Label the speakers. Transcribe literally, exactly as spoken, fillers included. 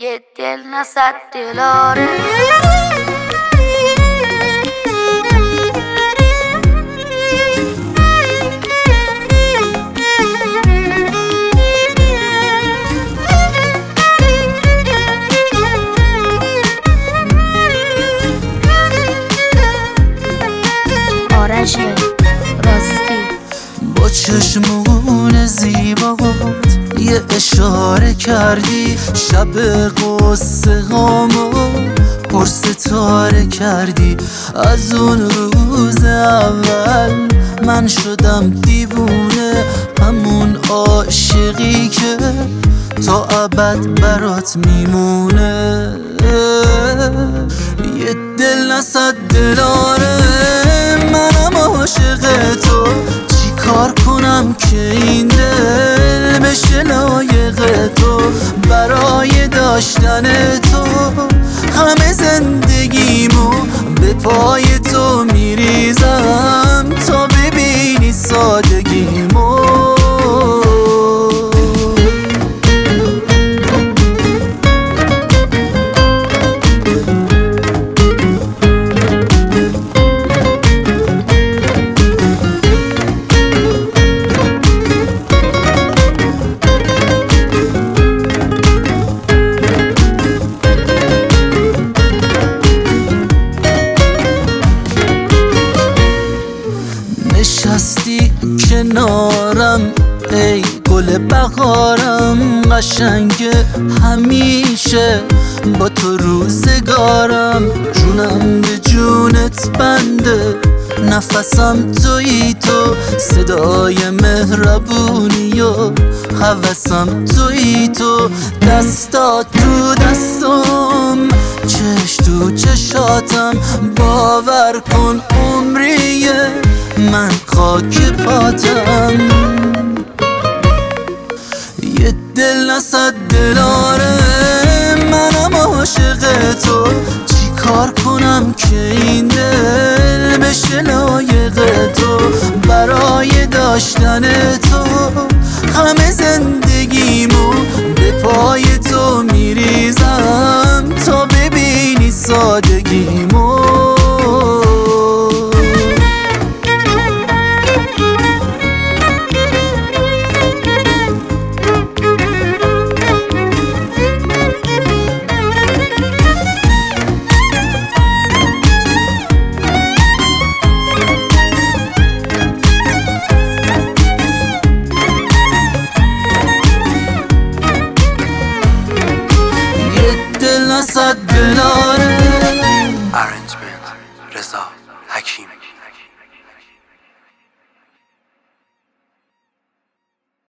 Speaker 1: یه دل نصد دلاره
Speaker 2: آرش راستی
Speaker 3: با چشمون زیبات یه اشاره کردی، شب قصه هامو پر ستاره کردی. از اون روز اول من شدم دیوونه، همون عاشقی که تا ابد برات میمونه. یه دل نصد دلاره، منم عاشق تو. چی کار کنم که این دل بشه لایق تو؟ برای داشتن تو همه زندگیمو به پای تو میریزم تا ببینی سادگیمو. نشستی کنارم ای گل بهارم، قشنگ همیشه با تو روزگارم. جونم به جونت بنده، نفسم تویی تو. صدای مهربونی و هوسم تویی تو. دستات تو دستم، چش تو چشاتم. باور کن عمریه من خاک پاتم. یه دل نصد دلاره، منم عاشق تو. چی کار کنم که این دل بشه لایق تو؟ برای داشتن تو همه زندگیمو به پای تو میریزم تا ببینی سادگیمو. صد دلاره.
Speaker 4: Arrangement رضا حکیم.